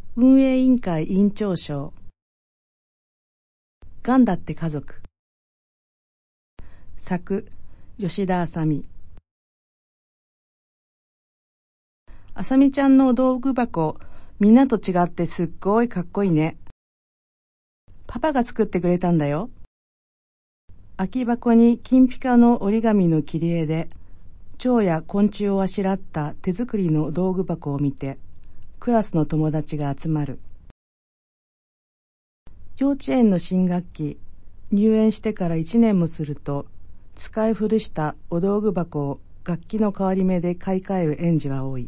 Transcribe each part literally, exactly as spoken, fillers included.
運営委員会委員長賞。がんだって家族。作、吉田あさみ。あさみちゃんのお道具箱、みんなと違ってすっごいかっこいいね。パパが作ってくれたんだよ。空き箱に金ピカの折り紙の切り絵で、蝶や昆虫をあしらった手作りの道具箱を見て、クラスの友達が集まる。幼稚園の新学期、入園してから一年もすると、使い古したお道具箱を楽器の変わり目で買い替える園児は多い。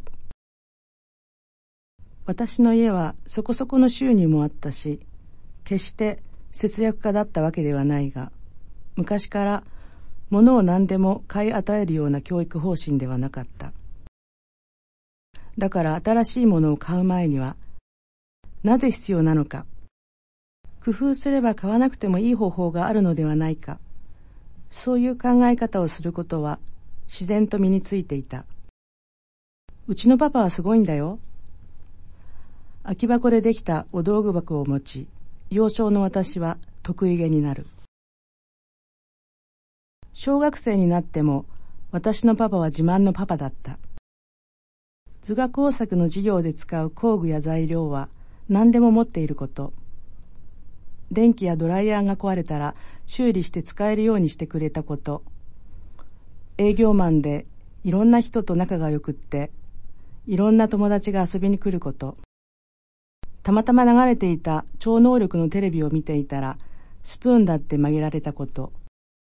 私の家はそこそこの収入もあったし、決して節約家だったわけではないが、昔から物を何でも買い与えるような教育方針ではなかった。だから新しいものを買う前には、なぜ必要なのか、工夫すれば買わなくてもいい方法があるのではないか、そういう考え方をすることは自然と身についていた。うちのパパはすごいんだよ。空き箱でできたお道具箱を持ち、幼少の私は得意げになる。小学生になっても私のパパは自慢のパパだった。図画工作の授業で使う工具や材料は何でも持っていること。電気やドライヤーが壊れたら修理して使えるようにしてくれたこと。営業マンでいろんな人と仲が良くって、いろんな友達が遊びに来ること。たまたま流れていた超能力のテレビを見ていたら、スプーンだって曲げられたこと。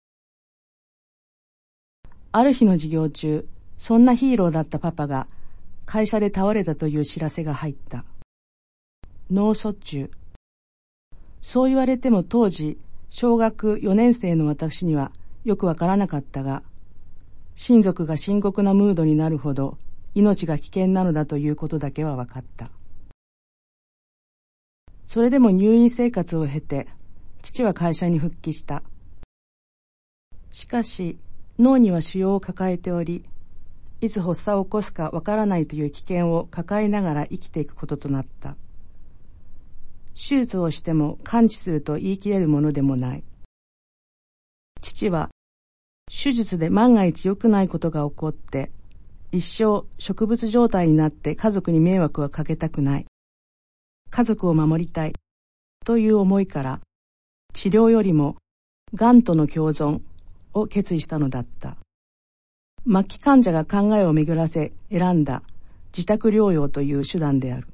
ある日の授業中、そんなヒーローだったパパが会社で倒れたという知らせが入った。脳卒中。そう言われても当時、小学よねん生の私にはよくわからなかったが、親族が深刻なムードになるほど命が危険なのだということだけはわかった。それでも入院生活を経て、父は会社に復帰した。しかし、脳には腫瘍を抱えており、いつ発作を起こすかわからないという危険を抱えながら生きていくこととなった。手術をしても完治すると言い切れるものでもない。父は、手術で万が一良くないことが起こって、一生植物状態になって家族に迷惑はかけたくない。家族を守りたい。という思いから、治療よりも、がんとの共存を決意したのだった。末期患者が考えを巡らせ選んだ自宅療養という手段である。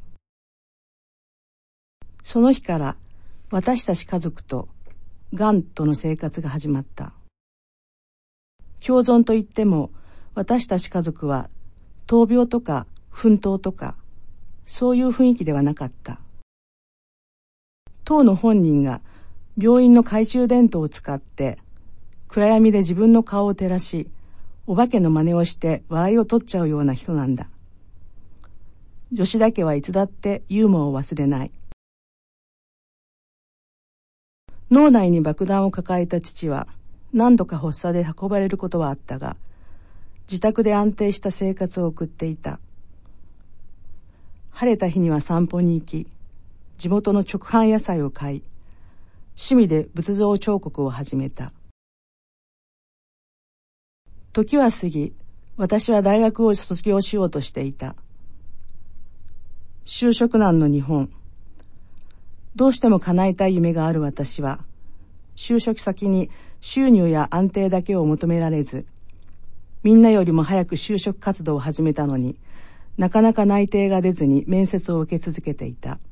その日から私たち家族とがんとの生活が始まった。共存といっても私たち家族は闘病とか奮闘とかそういう雰囲気ではなかった。当の本人が病院の懐中電灯を使って暗闇で自分の顔を照らし、お化けの真似をして笑いを取っちゃうような人なんだ。吉田家はいつだってユーモアを忘れない。脳内に爆弾を抱えた父は何度か発作で運ばれることはあったが、自宅で安定した生活を送っていた。晴れた日には散歩に行き、地元の直販野菜を買い、趣味で仏像彫刻を始めた。時は過ぎ、私は大学を卒業しようとしていた。就職難の日本。どうしても叶えたい夢がある私は、就職先に収入や安定だけを求められず、みんなよりも早く就職活動を始めたのに、なかなか内定が出ずに面接を受け続けていた。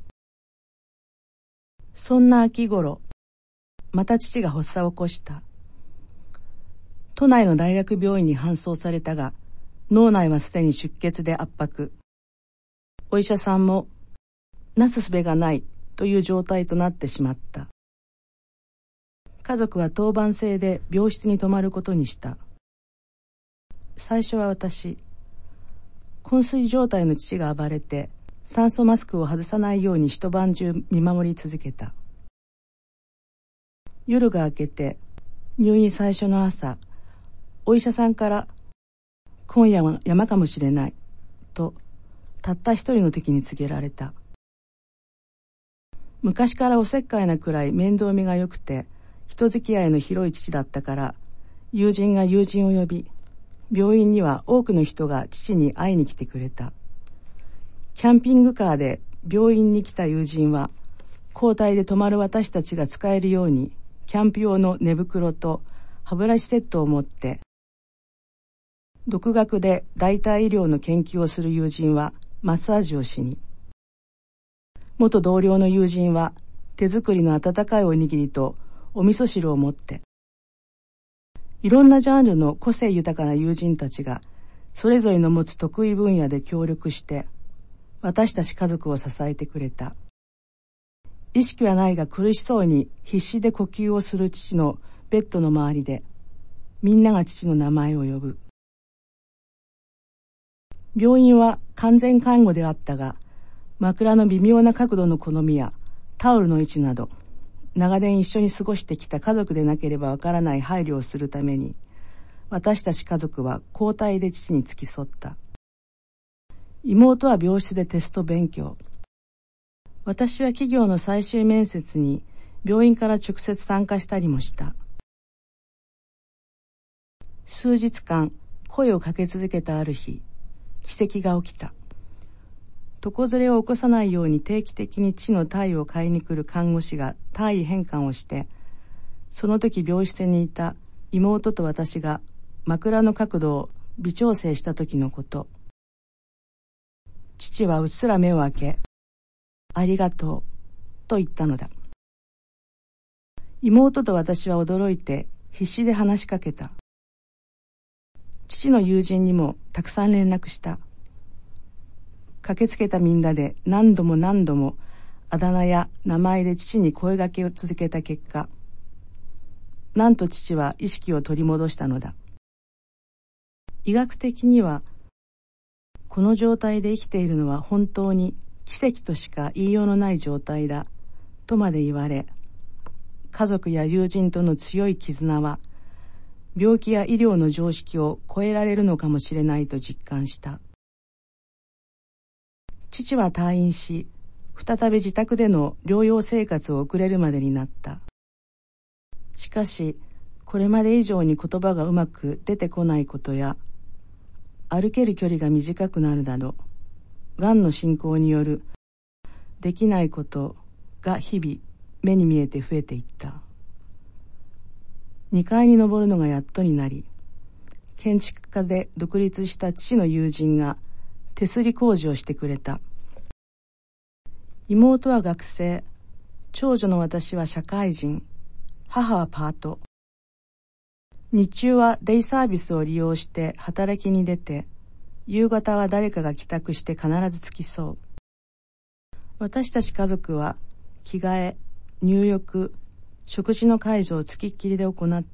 そんな秋頃、また父が発作を起こした。都内の大学病院に搬送されたが、脳内はすでに出血で圧迫。お医者さんも、なすすべがないという状態となってしまった。家族は当番制で病室に泊まることにした。最初は私、昏睡状態の父が暴れて、酸素マスクを外さないように一晩中見守り続けた。夜が明けて、入院最初の朝、お医者さんから、今夜は山かもしれない、と、たった一人の時に告げられた。 昔からおせっかいなくらい面倒見が良くて人付き合いの広い父だったから、友人が友人を呼び、病院には多くの人が父に会いに来てくれた。キャンピングカーで病院に来た友人は、交代で泊まる私たちが使えるようにキャンプ用の寝袋と歯ブラシセットを持って、独学で代替医療の研究をする友人はマッサージをしに、元同僚の友人は手作りの温かいおにぎりとお味噌汁を持って、いろんなジャンルの個性豊かな友人たちがそれぞれの持つ得意分野で協力して私たち家族を支えてくれた。意識はないが苦しそうに必死で呼吸をする父のベッドの周りで、みんなが父の名前を呼ぶ。病院は完全看護であったが、枕の微妙な角度の好みやタオルの位置など、長年一緒に過ごしてきた家族でなければわからない配慮をするために、私たち家族は交代で父に付き添った。妹は病室でテスト勉強。私は企業の最終面接に病院から直接参加したりもした。数日間声をかけ続けたある日、奇跡が起きた。床ずれを起こさないように定期的に父の体を買いに来る看護師が体位変換をして、その時病室にいた妹と私が枕の角度を微調整した時のこと。父はうっすら目を開け、ありがとうと言ったのだ。妹と私は驚いて必死で話しかけた。父の友人にもたくさん連絡した。駆けつけたみんなで何度も何度もあだ名や名前で父に声掛けを続けた結果、なんと父は意識を取り戻したのだ。医学的には、この状態で生きているのは本当に奇跡としか言いようのない状態だとまで言われ、家族や友人との強い絆は病気や医療の常識を超えられるのかもしれないと実感した。父は退院し、再び自宅での療養生活を送れるまでになった。しかし、これまで以上に言葉がうまく出てこないことや、歩ける距離が短くなるなど、がんの進行によるできないことが日々目に見えて増えていった。にかいに登るのがやっとになり、建築家で独立した父の友人が手すり工事をしてくれた。妹は学生、長女の私は社会人、母はパート。日中はデイサービスを利用して働きに出て、夕方は誰かが帰宅して必ず付き添う。私たち家族は着替え、入浴、食事の介助をつきっきりで行った。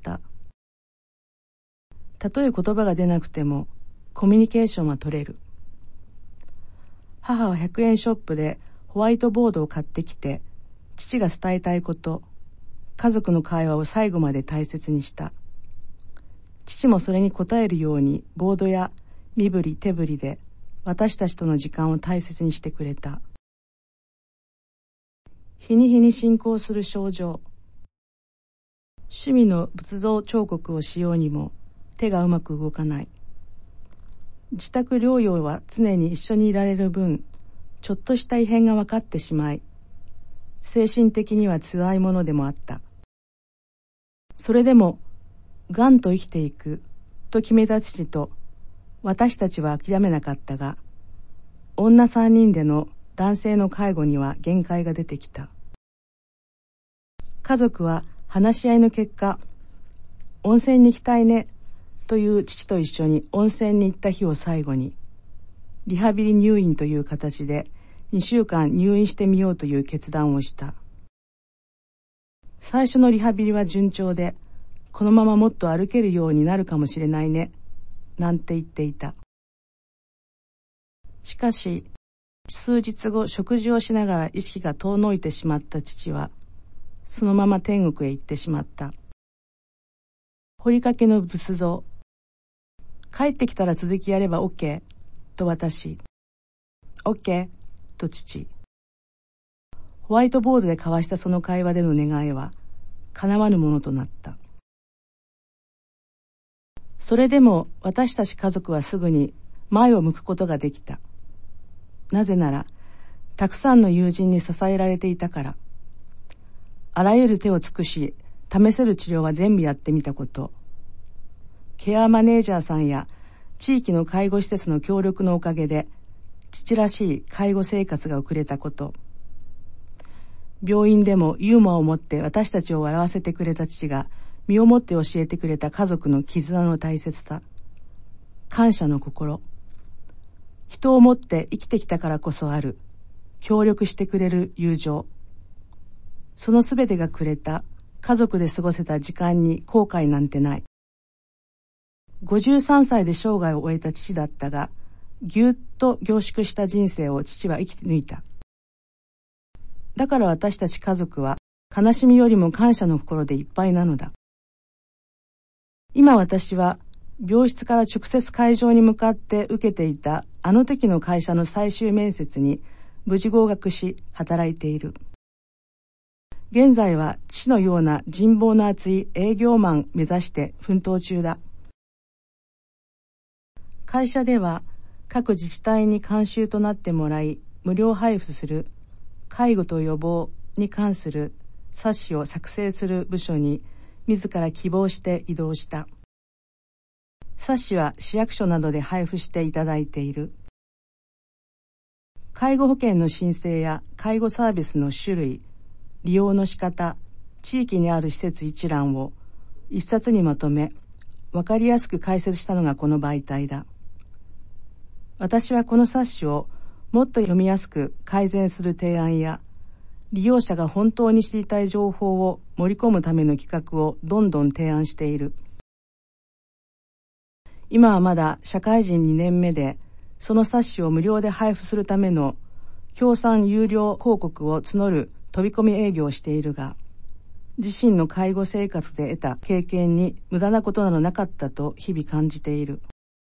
たとえ言葉が出なくてもコミュニケーションは取れる。母はひゃくえんショップでホワイトボードを買ってきて、父が伝えたいこと、家族の会話を最後まで大切にした。父もそれに応えるようにボードや身振り手振りで私たちとの時間を大切にしてくれた。日に日に進行する症状。趣味の仏像彫刻をしようにも手がうまく動かない。自宅療養は常に一緒にいられる分、ちょっとした異変が分かってしまい、精神的には辛いものでもあった。それでも、がんと生きていくと決めた父と、私たちは諦めなかったが、女三人での男性の介護には限界が出てきた。家族は話し合いの結果、温泉に行きたいねという父と一緒に温泉に行った日を最後に、リハビリ入院という形でにしゅうかん入院してみようという決断をした。最初のリハビリは順調で、このままもっと歩けるようになるかもしれないね、なんて言っていた。しかし、数日後食事をしながら意識が遠のいてしまった父は、そのまま天国へ行ってしまった。彫りかけの仏像。帰ってきたら続きやれば OK と私。OK と父。 ホワイトボードで交わしたその会話での願いは叶わぬものとなった。それでも私たち家族はすぐに前を向くことができた。なぜなら、たくさんの友人に支えられていたから。あらゆる手を尽くし、試せる治療は全部やってみたこと。ケアマネージャーさんや地域の介護施設の協力のおかげで、父らしい介護生活が送れたこと。病院でもユーモアを持って私たちを笑わせてくれた父が、身をもって教えてくれた家族の絆の大切さ。感謝の心。人をもって生きてきたからこそある、協力してくれる友情。そのすべてがくれた家族で過ごせた時間に後悔なんてない。ごじゅうさんさいで生涯を終えた父だったが、ぎゅっと凝縮した人生を父は生き抜いた。だから私たち家族は悲しみよりも感謝の心でいっぱいなのだ。今私は病室から直接会場に向かって受けていたあの時の会社の最終面接に無事合格し働いている。現在は父のような人望の厚い営業マン目指して奮闘中だ。会社では各自治体に監修となってもらい無料配布する介護と予防に関する冊子を作成する部署に自ら希望して異動した。冊子は市役所などで配布していただいている。介護保険の申請や介護サービスの種類、利用の仕方、地域にある施設一覧を一冊にまとめ、わかりやすく解説したのがこの媒体だ。私はこの冊子をもっと読みやすく改善する提案や、利用者が本当に知りたい情報を盛り込むための企画をどんどん提案している。今はまだ社会人にねんめで、その冊子を無料で配布するための協賛有料広告を募る飛び込み営業をしているが、自身の介護生活で得た経験に無駄なことなどなかったと日々感じている。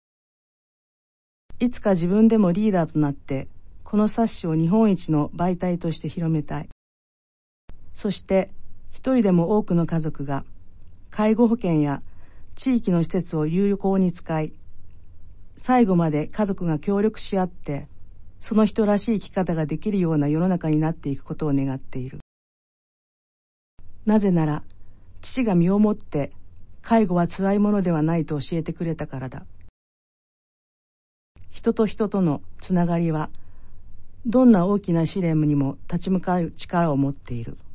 いつか自分でもリーダーとなって、この冊子を日本一の媒体として広めたい。そして一人でも多くの家族が介護保険や地域の施設を有効に使い、最後まで家族が協力し合って、その人らしい生き方ができるような世の中になっていくことを願っている。なぜなら、父が身をもって介護は辛いものではないと教えてくれたからだ。人と人とのつながりは、どんな大きな試練にも立ち向かう力を持っている。